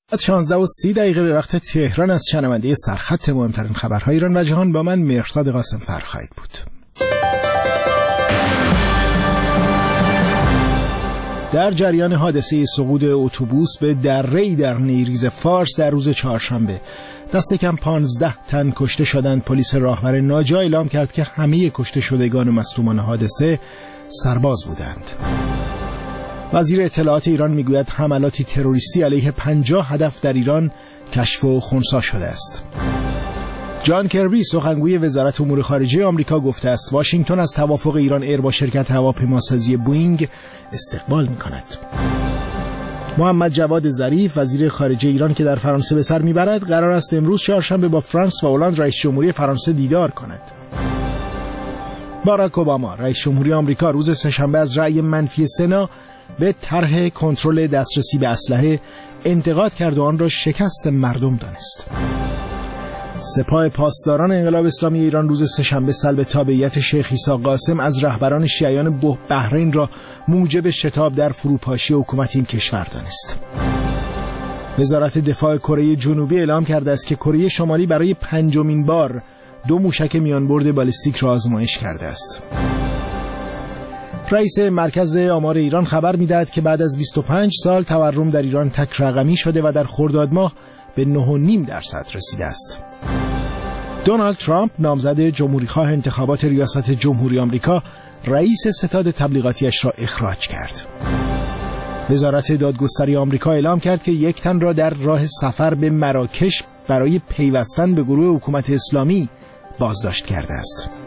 16:30 به وقت تهران از شنونده سرخط مهمترین خبرهای ایران و جهان با من مهرزاد قاسم فرخ بود. در جریان حادثه سقوط اتوبوس به دره‌ای در نیریز فارس در روز چهارشنبه دست کم 15 تن کشته شدند. پلیس راهور ناجا اعلام کرد که همه کشته شدگان و مصدومان حادثه سرباز بودند. وزیر اطلاعات ایران میگوید حملاتی تروریستی علیه 50 هدف در ایران کشف و خنثی شده است. جان کربی سخنگوی وزارت امور خارجه آمریکا گفته است واشنگتن از توافق ایران ایر با شرکت هواپیماسازی بوئینگ استقبال می‌کند. محمد جواد ظریف وزیر خارجه ایران که در فرانسه به سر میبرد قرار است امروز چهارشنبه با فرانس و هلند رئیس جمهوری فرانسه دیدار کند. باراک اوباما رئیس جمهوری آمریکا روز سه‌شنبه از رأی منفی سنا به طرح کنترل دسترسی به اسلحه انتقاد کرد و آن را شکست مردم دانست. سپاه پاسداران انقلاب اسلامی ایران روز سه‌شنبه سلب تابعیت شیخ عیسی قاسم از رهبران شیعیان بحرین را موجب شتاب در فروپاشی حکومت این کشور دانست. وزارت دفاع کره جنوبی اعلام کرده است که کره شمالی برای 5مین بار 2 موشک میانبرد بالستیک را آزمایش کرده است. رئیس مرکز آمار ایران خبر می‌دهد که بعد از 25 سال تورم در ایران تک رقمی شده و در خرداد ماه به 9.5% رسیده است. دونالد ترامپ نامزد جمهوریخواه انتخابات ریاست جمهوری آمریکا رئیس ستاد تبلیغاتیش را اخراج کرد. وزارت دادگستری آمریکا اعلام کرد که 1 تن را در راه سفر به مراکش برای پیوستن به گروه حکومت اسلامی بازداشت کرده است.